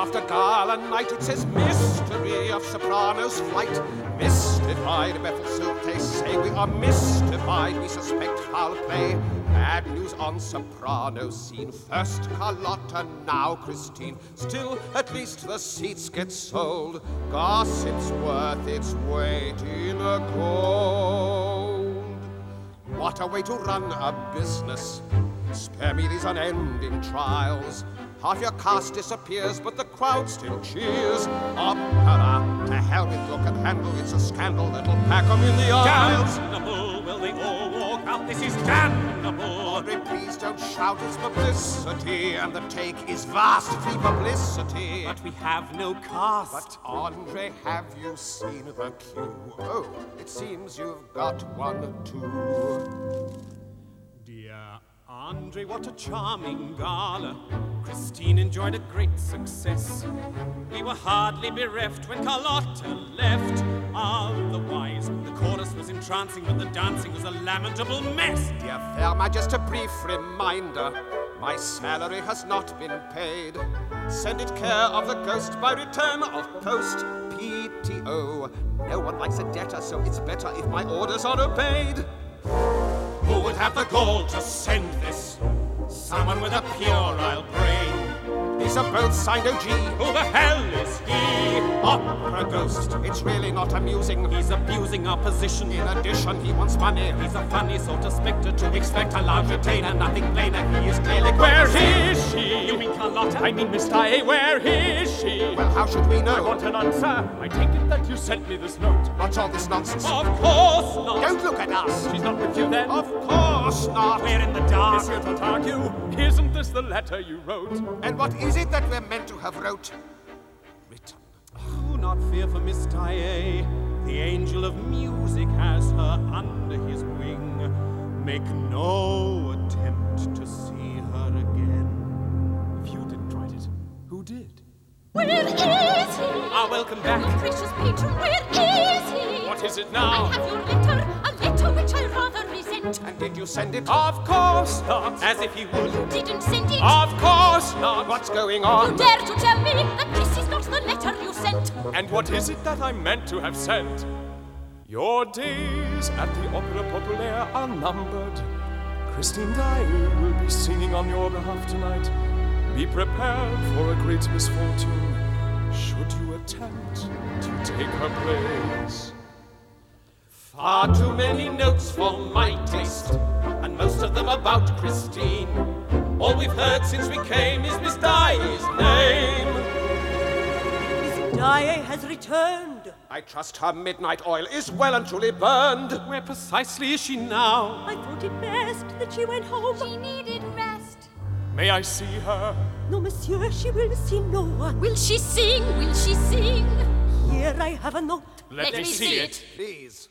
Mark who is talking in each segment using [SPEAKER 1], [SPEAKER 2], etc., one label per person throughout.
[SPEAKER 1] after gala night, it says mystery of soprano's flight. Mystified, baffled, so they say we are mystified. We suspect foul play. Bad news on soprano scene. First Carlotta, now Christine. Still, at least the seats get sold. Gossip's worth its weight in gold. What a way to run a business. Spare me these unending trials. Half your cast disappears, but the crowd still cheers. Opera, to hell with look and handle. It's a scandal that'll pack 'em in the aisles.
[SPEAKER 2] Damnable, will they all walk out? This is damnable.
[SPEAKER 1] Audrey, please don't shout, it's publicity. And the take is vast free publicity.
[SPEAKER 2] But we have no cast.
[SPEAKER 1] But Andre, have you seen the queue? Oh, it seems you've got one too.
[SPEAKER 2] Dear Andre, what a charming gala. Christine enjoyed a great success. We were hardly bereft when Carlotta left. Otherwise, the chorus was entrancing, but the dancing was a lamentable mess.
[SPEAKER 1] Dear Thelma, just a brief reminder. My salary has not been paid. Send it care of the ghost by return of post. PTO. No one likes a debtor, so it's better if my orders are obeyed.
[SPEAKER 2] Who would have the gall to send this? Someone with a puerile brain.
[SPEAKER 1] These are both signed OG.
[SPEAKER 2] Who the hell is he?
[SPEAKER 1] Opera ghost. It's really not amusing.
[SPEAKER 2] He's abusing our position.
[SPEAKER 1] In addition, he wants money.
[SPEAKER 2] He's a funny sort of spectre to expect a large retainer. Nothing plainer. He is clearly.
[SPEAKER 1] Where is she?
[SPEAKER 2] You mean Carlotta? I mean Miss Daae. Where is she?
[SPEAKER 1] Well, how should we know?
[SPEAKER 2] I want an answer. I take it that you sent me this note.
[SPEAKER 1] What's all this nonsense?
[SPEAKER 2] Of course not.
[SPEAKER 1] Don't look at us.
[SPEAKER 2] She's not with you then?
[SPEAKER 1] Of course not.
[SPEAKER 2] We're in the dark. Monsieur Tartague, isn't this the letter you wrote?
[SPEAKER 1] And what is it that we're meant to have written?
[SPEAKER 2] Do not fear for Miss Daae. The angel of music has her under his wing. Make no attempt to see her again. If you didn't write it, who did?
[SPEAKER 3] Where is he?
[SPEAKER 2] Welcome back.
[SPEAKER 3] My precious patron, where is he?
[SPEAKER 2] What is it now?
[SPEAKER 3] I have your letter, a letter which I rather resent.
[SPEAKER 1] And did you send it?
[SPEAKER 2] Of course not. As if you would.
[SPEAKER 3] You didn't send it.
[SPEAKER 2] Of course not.
[SPEAKER 1] What's going on?
[SPEAKER 3] You dare to tell me that this is not the letter you sent?
[SPEAKER 2] And what is it that I meant to have sent? Your days at the Opera Populaire are numbered. Christine Daae will be singing on your behalf tonight. Be prepared for a great misfortune should you attempt to take her place. Far too many notes for my taste, and most of them about Christine. All we've heard since we came is Miss Daae's name.
[SPEAKER 4] Miss Daae has returned.
[SPEAKER 1] I trust her midnight oil is well and truly burned.
[SPEAKER 2] Where precisely is she now?
[SPEAKER 4] I thought it best that she went home.
[SPEAKER 3] She needed rest.
[SPEAKER 2] May I see her?
[SPEAKER 4] No, monsieur, she will see no one.
[SPEAKER 3] Will she sing? Will she sing?
[SPEAKER 4] Here I have a note.
[SPEAKER 2] Let me see it.
[SPEAKER 1] Please.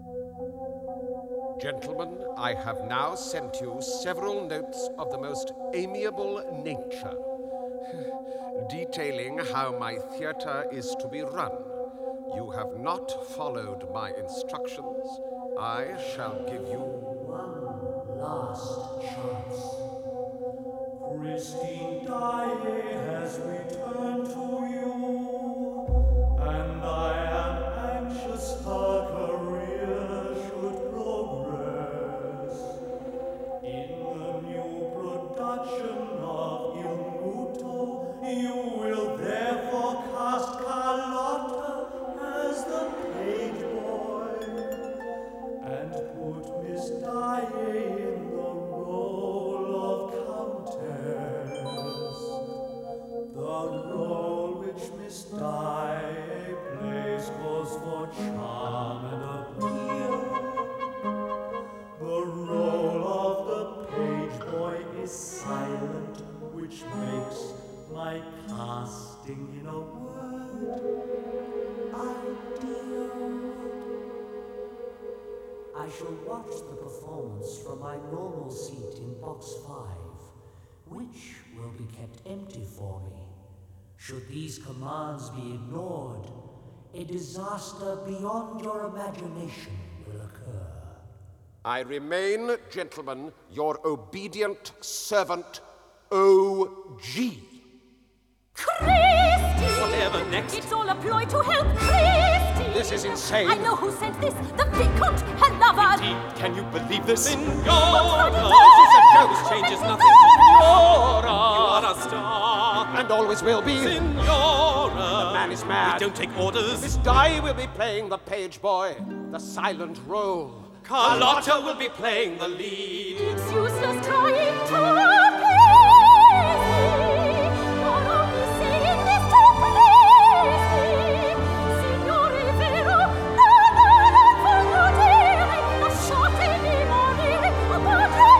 [SPEAKER 1] Gentlemen, I have now sent you several notes of the most amiable nature, detailing how my theatre is to be run. You have not followed my instructions. I shall give you
[SPEAKER 5] one last chance. Christine Daae has returned to you, and I am anxious her career should progress. In the new production of Il Muto, you will therefore cast Carlotta as the page boy, and put Miss Daae in the role of Countess, the role which Miss Daae plays calls for charm and appeal. The role of the page boy is silent, which makes my casting in a word ideal. I shall watch the performance from my normal seat in box 5, which will be kept empty for me. Should these commands be ignored, a disaster beyond your imagination will occur.
[SPEAKER 1] I remain, gentlemen, your obedient servant, O.G.
[SPEAKER 3] Chris!
[SPEAKER 6] ever next?
[SPEAKER 3] It's all a ploy to help Christine.
[SPEAKER 1] This is insane.
[SPEAKER 3] I know who sent this. The Vicomte, her lover.
[SPEAKER 2] Indeed, can you believe this?
[SPEAKER 6] Signora,
[SPEAKER 3] This
[SPEAKER 6] is a ghost, changes nothing.
[SPEAKER 2] Signora!
[SPEAKER 6] You are a star.
[SPEAKER 1] And always will be.
[SPEAKER 6] Signora,
[SPEAKER 1] The man is mad.
[SPEAKER 6] we don't take orders.
[SPEAKER 1] Miss Di will be playing the page boy, the silent role.
[SPEAKER 6] Carlotta will be playing the lead.
[SPEAKER 3] It's useless trying to please me. You're only saying this to please me. Signore vero, non forgotere, lasciatemi morire, amate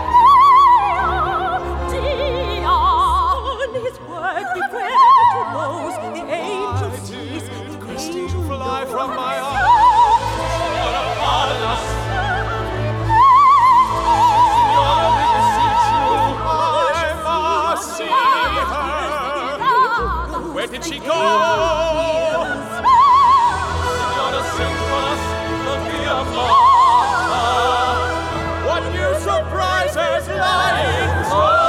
[SPEAKER 3] Dio.
[SPEAKER 4] On his word be ready to rose, the angel sees, the
[SPEAKER 2] Christine,
[SPEAKER 4] angel
[SPEAKER 2] fly
[SPEAKER 4] knows.
[SPEAKER 2] from my arms. Signora, pardon us. Signora, we beseech you. I must see her. Where did she go? Signora, sing for us the Via Marta. What new surprises lie in store?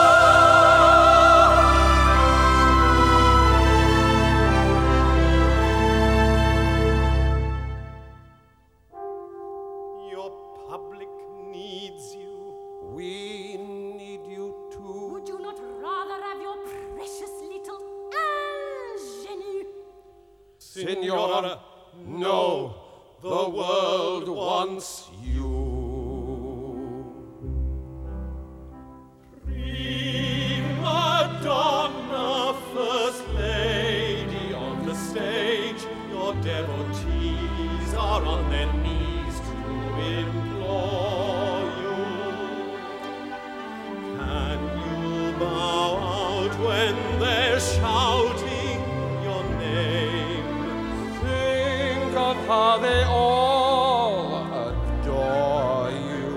[SPEAKER 6] Your public needs you.
[SPEAKER 1] We need you too.
[SPEAKER 3] Would you not rather have your precious little ingénue?
[SPEAKER 1] Signora, no, the world wants you.
[SPEAKER 6] Prima donna, first lady on the stage, your devotees are on their knees to implore you. Can you bow out when they're shouting your name?
[SPEAKER 1] Think of how they all adore you.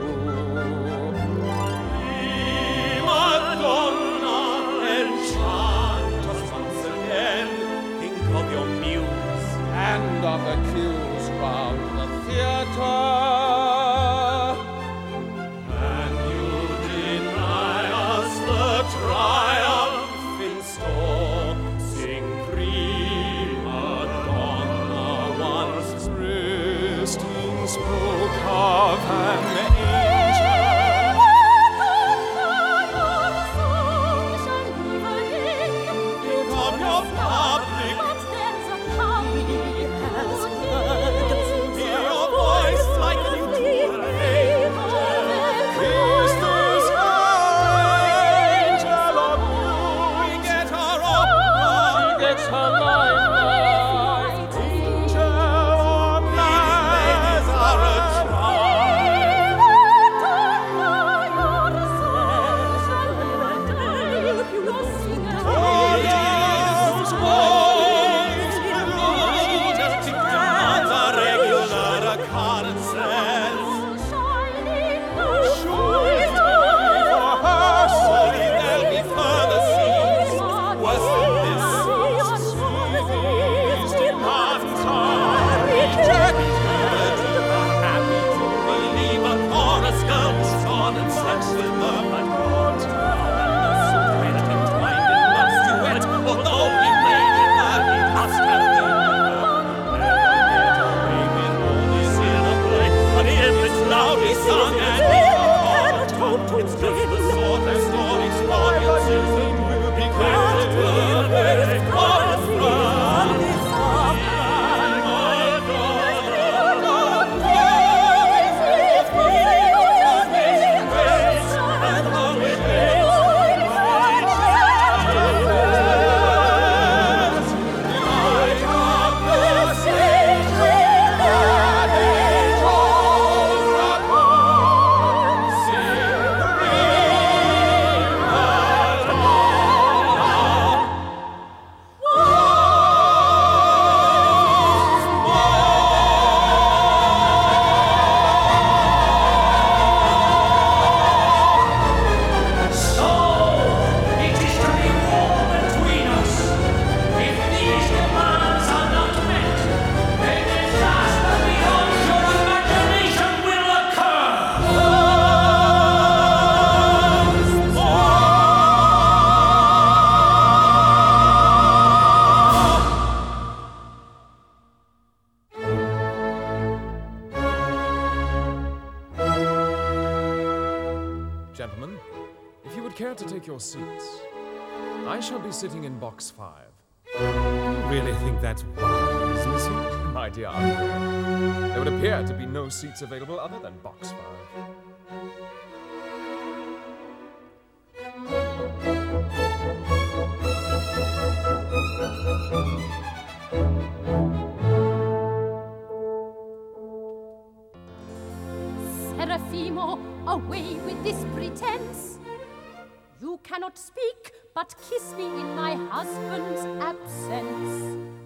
[SPEAKER 6] Prima donna, enchant us once again. Think of your muse.
[SPEAKER 1] And of the cues round the theater.
[SPEAKER 6] And you deny us the triumph in store. Sing prima donna once.
[SPEAKER 2] Christine spoke of an angel.
[SPEAKER 6] Think of your public. Hear your voice like an angel.
[SPEAKER 2] Is this angel of
[SPEAKER 6] We get her up.
[SPEAKER 2] gets her limelight? Angel or man?
[SPEAKER 6] Are a demands are regular occurrences. Surely there'll be further scenes worse than this. These demands are rejected. Happy to believe a chorus girl was on and sex with her but not. So great entwined in love's duet, although he played in her, he must have been but if it's loudly sung and it's just the sort of stories audiences that will be glad to hear chorus from.
[SPEAKER 2] would care to take your seats, I shall be sitting in box 5.
[SPEAKER 6] Really think that's wise, monsieur?
[SPEAKER 2] My dear Andre, there would appear to be no seats available other than box 5.
[SPEAKER 3] Seraphimo, away with this pretense. You cannot speak, but kiss me in my husband's absence.